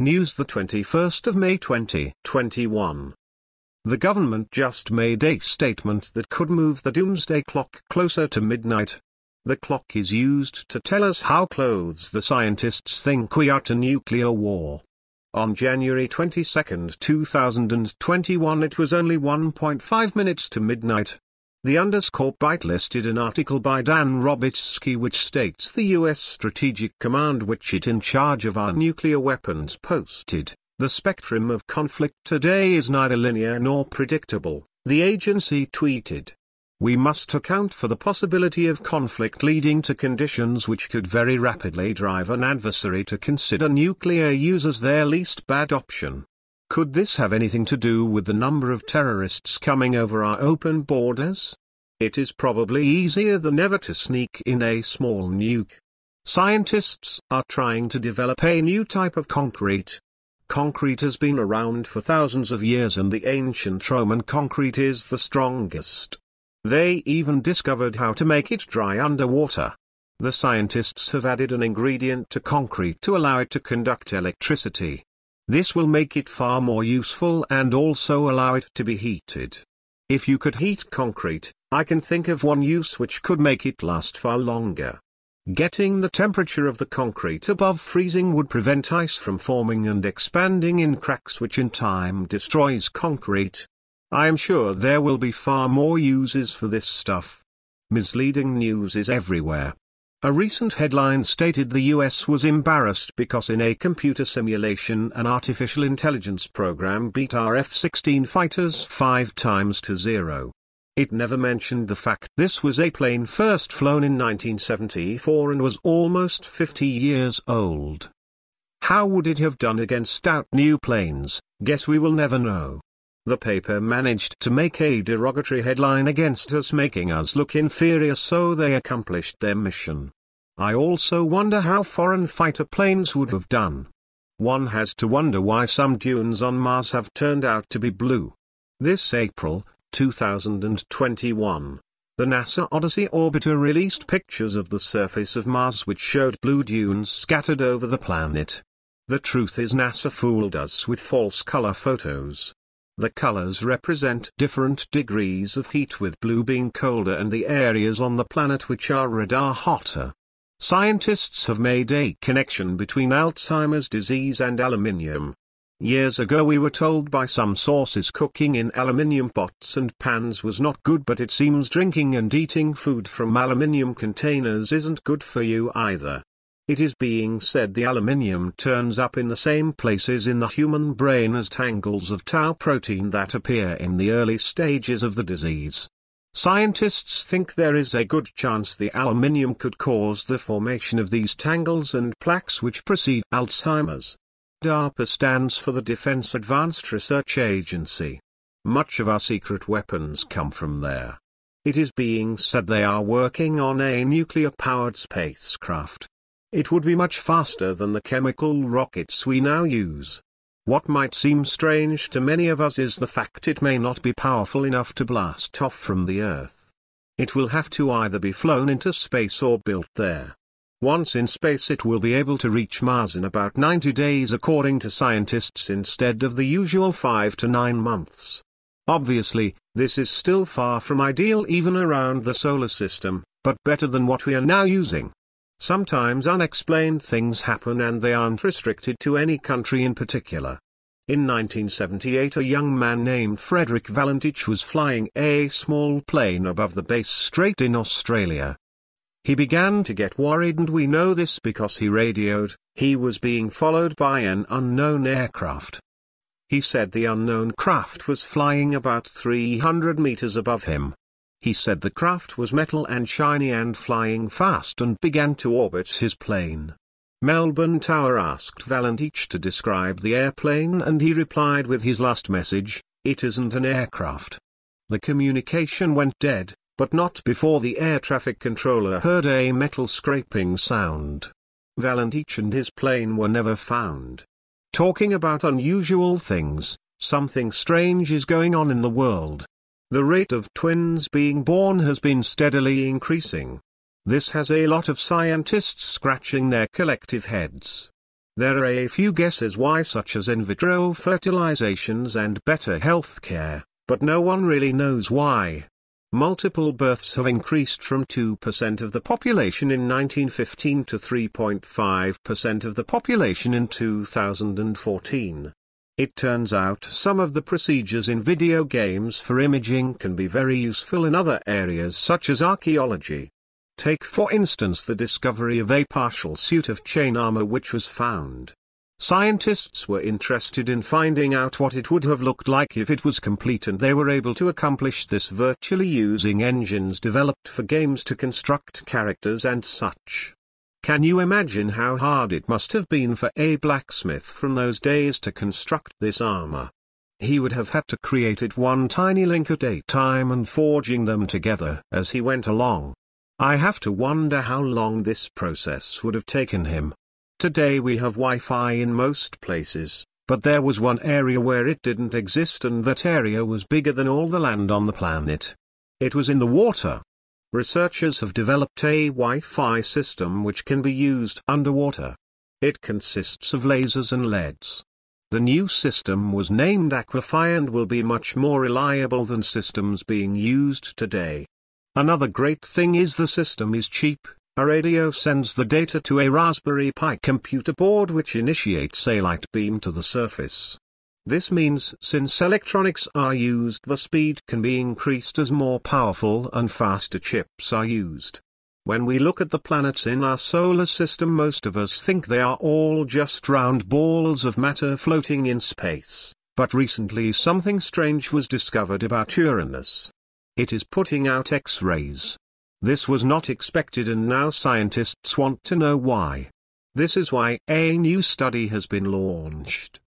News the 21st of May 2021. The government just made a statement that could move the doomsday clock closer to midnight. The clock is used to tell us how close the scientists think we are to nuclear war. On January 22, 2021 it was only 1.5 minutes to midnight. The Underscore Byte listed an article by Dan Robitsky which states the U.S. Strategic Command, which it in charge of our nuclear weapons, posted, "The spectrum of conflict today is neither linear nor predictable," the agency tweeted. "We must account for the possibility of conflict leading to conditions which could very rapidly drive an adversary to consider nuclear use as their least bad option." Could this have anything to do with the number of terrorists coming over our open borders? It is probably easier than ever to sneak in a small nuke. Scientists are trying to develop a new type of concrete. Concrete has been around for thousands of years and the ancient Roman concrete is the strongest. They even discovered how to make it dry underwater. The scientists have added an ingredient to concrete to allow it to conduct electricity. This will make it far more useful and also allow it to be heated. If you could heat concrete, I can think of one use which could make it last far longer. Getting the temperature of the concrete above freezing would prevent ice from forming and expanding in cracks, which in time destroys concrete. I am sure there will be far more uses for this stuff. Misleading news is everywhere. A recent headline stated the US was embarrassed because in a computer simulation an artificial intelligence program beat our F-16 fighters 5 times to 0. It never mentioned the fact this was a plane first flown in 1974 and was almost 50 years old. How would it have done against stout new planes? Guess we will never know. The paper managed to make a derogatory headline against us, making us look inferior, so they accomplished their mission. I also wonder how foreign fighter planes would have done. One has to wonder why some dunes on Mars have turned out to be blue. This April, 2021, the NASA Odyssey orbiter released pictures of the surface of Mars which showed blue dunes scattered over the planet. The truth is, NASA fooled us with false color photos. The colors represent different degrees of heat, with blue being colder and the areas on the planet which are red are hotter. Scientists have made a connection between Alzheimer's disease and aluminium. Years ago we were told by some sources cooking in aluminium pots and pans was not good, but it seems drinking and eating food from aluminium containers isn't good for you either. It is being said the aluminium turns up in the same places in the human brain as tangles of tau protein that appear in the early stages of the disease. Scientists think there is a good chance the aluminium could cause the formation of these tangles and plaques which precede Alzheimer's. DARPA stands for the Defense Advanced Research Agency. Much of our secret weapons come from there. It is being said they are working on a nuclear-powered spacecraft. It would be much faster than the chemical rockets we now use. What might seem strange to many of us is the fact it may not be powerful enough to blast off from the Earth. It will have to either be flown into space or built there. Once in space it will be able to reach Mars in about 90 days according to scientists, instead of the usual 5 to 9 months. Obviously, this is still far from ideal even around the solar system, but better than what we are now using. Sometimes unexplained things happen and they aren't restricted to any country in particular. In 1978 a young man named Frederick Valentich was flying a small plane above the Bass Strait in Australia. He began to get worried, and we know this because he radioed. He was being followed by an unknown aircraft. He said the unknown craft was flying about 300 meters above him. He said the craft was metal and shiny and flying fast, and began to orbit his plane. Melbourne Tower asked Valentich to describe the airplane, and he replied with his last message, "It isn't an aircraft." The communication went dead, but not before the air traffic controller heard a metal scraping sound. Valentich and his plane were never found. Talking about unusual things, something strange is going on in the world. The rate of twins being born has been steadily increasing. This has a lot of scientists scratching their collective heads. There are a few guesses why, such as in vitro fertilizations and better healthcare, but no one really knows why. Multiple births have increased from 2% of the population in 1915 to 3.5% of the population in 2014. It turns out some of the procedures in video games for imaging can be very useful in other areas such as archaeology. Take for instance the discovery of a partial suit of chain armor which was found. Scientists were interested in finding out what it would have looked like if it was complete, and they were able to accomplish this virtually using engines developed for games to construct characters and such. Can you imagine how hard it must have been for a blacksmith from those days to construct this armor? He would have had to create it one tiny link at a time and forging them together as he went along. I have to wonder how long this process would have taken him. Today we have Wi-Fi in most places, but there was one area where it didn't exist, and that area was bigger than all the land on the planet. It was in the water. Researchers have developed a Wi-Fi system which can be used underwater. It consists of lasers and LEDs. The new system was named Aquify and will be much more reliable than systems being used today. Another great thing is the system is cheap. A radio sends the data to a Raspberry Pi computer board which initiates a light beam to the surface. This means since electronics are used, the speed can be increased as more powerful and faster chips are used. When we look at the planets in our solar system, most of us think they are all just round balls of matter floating in space, but recently something strange was discovered about Uranus. It is putting out X-rays. This was not expected, and now scientists want to know why. This is why a new study has been launched.